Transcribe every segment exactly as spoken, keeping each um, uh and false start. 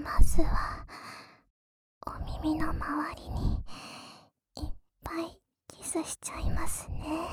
まずはお耳の周りにいっぱいキスしちゃいますね。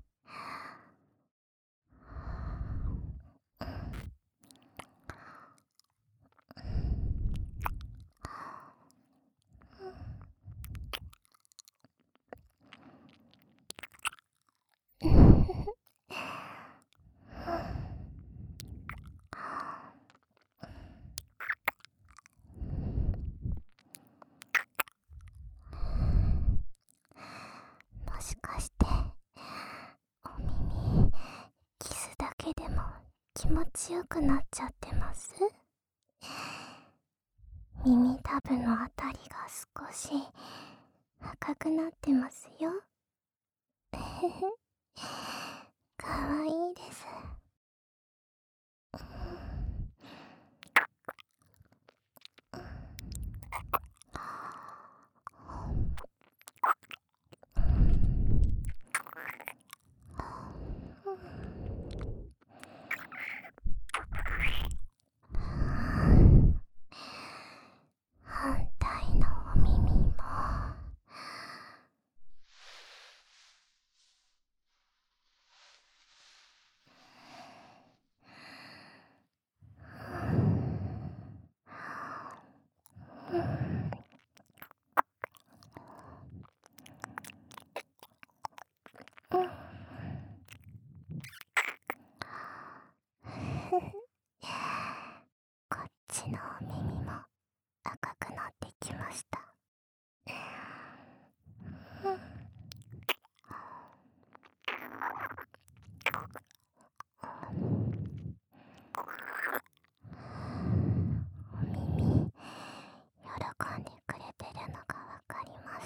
もしかしてお耳キスだけでも気持ちよくなっちゃってます？耳たぶのあたりが少し赤くなってますよ。かわいいです。反対のお耳も。こっちのお耳も赤くなってきました。お耳喜んでくれてるのがわかります。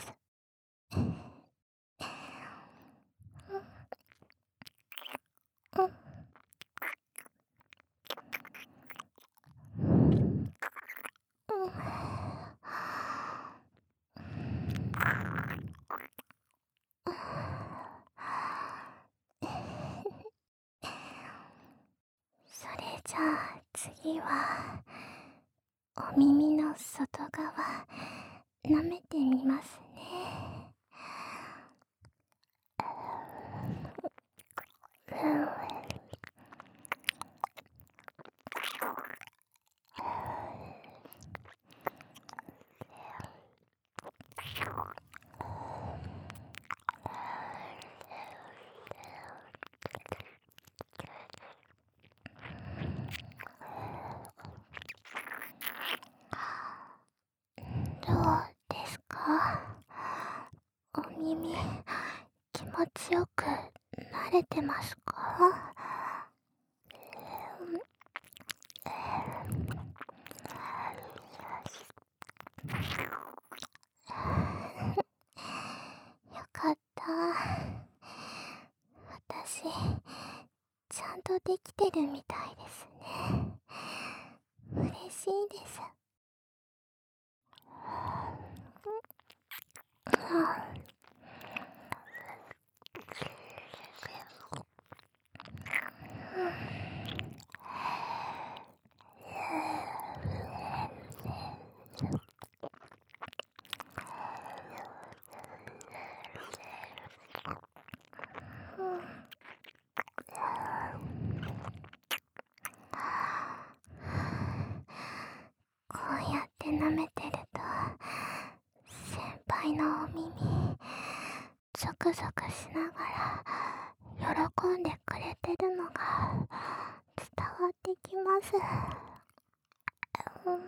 それじゃあ次はお耳の外側舐めてみますね。どうですか？お耳気持ちよく慣れてますか？よかった。私ちゃんとできてるみたいですね。嬉しいです。こうやって舐めてると先輩のお耳ゾクゾクしながら喜んでくれてるのが伝わってきます。うん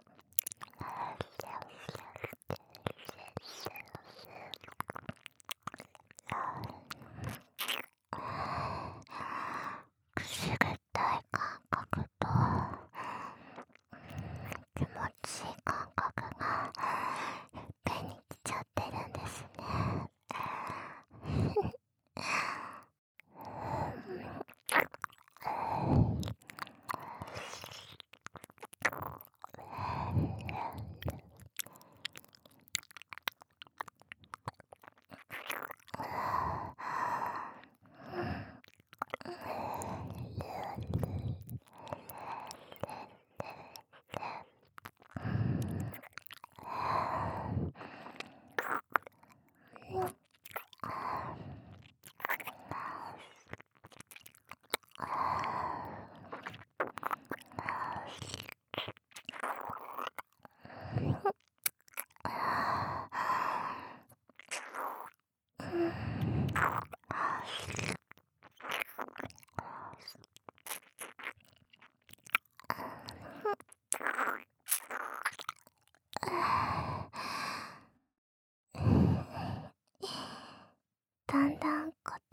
くすぐったい感覚と気持ちいい感覚がいっぺんに来ちゃってるんですね。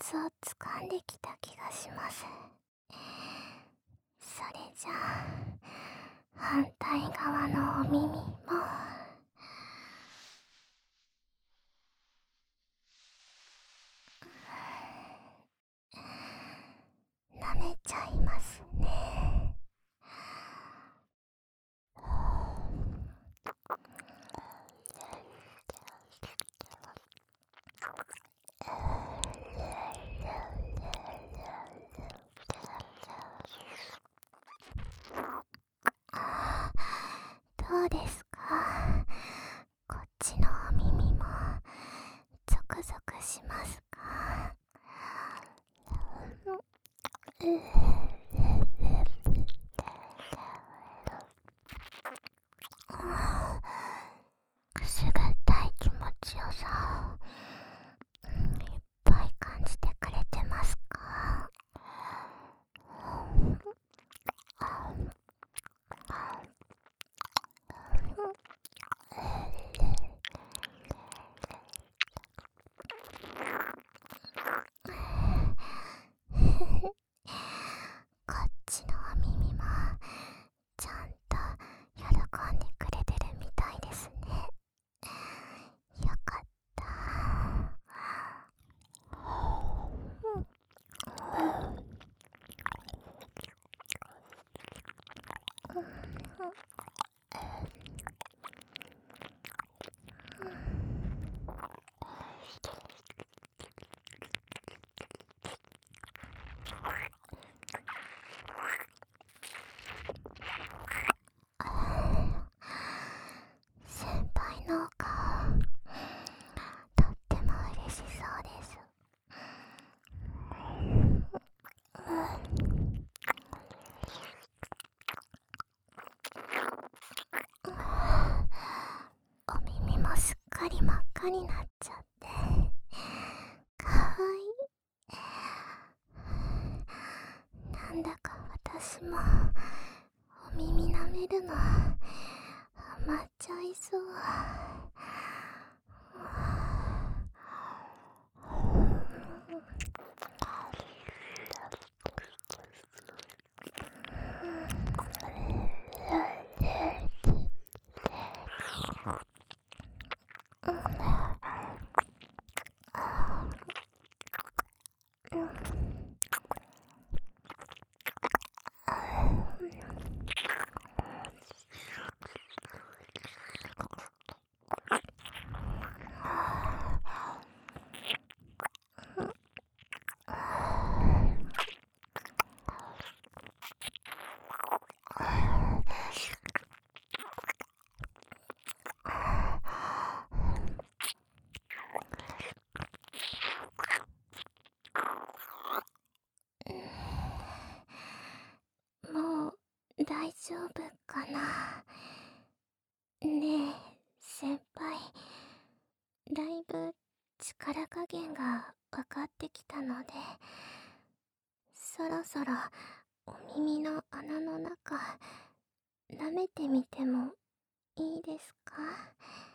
ツをつかんできた気がします。それじゃあ反対側のお耳も舐めちゃいますね。どうですか？こっちのお耳もゾクゾクしますか？くすぐったい気持ちよさをいっぱい感じてくれてますか？こっちのお耳もちゃんと喜んでくれてるみたいですね。よかった。先輩のお顔とっても嬉しそうです。お耳もすっかり真っ赤になっちゃってかわいい。なんだか私もお耳舐めるのハマっちゃいそう。もう大丈夫かな。ねえ先輩、だいぶ力加減が分かってきたので、そろそろお耳の穴の中舐めてみてもいいですか？